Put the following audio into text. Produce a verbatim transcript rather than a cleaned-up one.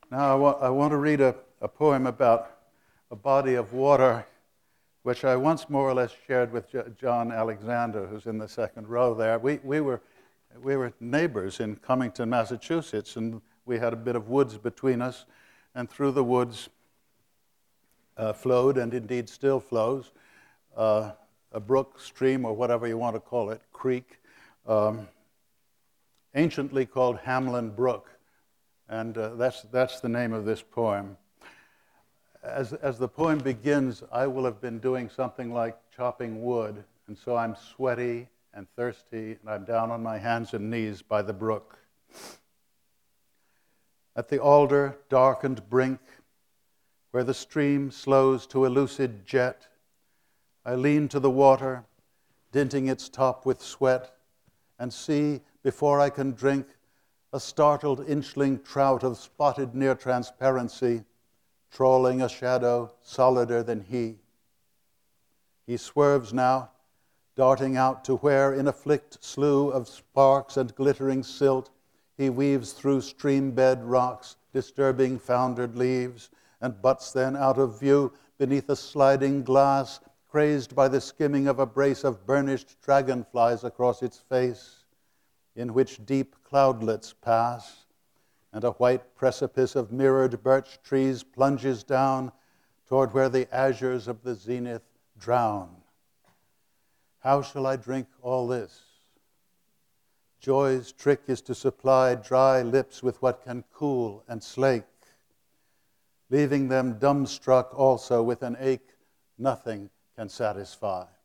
Now, I, wa- I want to read a, a poem about a body of water which I once more or less shared with J- John Alexander, who's in the second row there. We, we, were, we were neighbors in Cummington, Massachusetts, and we had a bit of woods between us, and through the woods uh, flowed, and indeed still flows, uh, a brook, stream, or whatever you want to call it, creek, um, anciently called Hamlin Brook. And uh, that's, that's the name of this poem. As, as the poem begins, I will have been doing something like chopping wood, and so I'm sweaty and thirsty, and I'm down on my hands and knees by the brook. At the alder, darkened brink, where the stream slows to a lucid jet, I lean to the water, dinting its top with sweat, and see, before I can drink, a startled inchling trout of spotted near transparency, trawling a shadow solider than he. He swerves now, darting out to where, in a flicked slough of sparks and glittering silt, he weaves through stream-bed rocks, disturbing foundered leaves, and butts then out of view beneath a sliding glass, crazed by the skimming of a brace of burnished dragonflies across its face, in which deep cloudlets pass, and a white precipice of mirrored birch trees plunges down toward where the azures of the zenith drown. How shall I drink all this? Joy's trick is to supply dry lips with what can cool and slake, leaving them dumbstruck also with an ache nothing can satisfy.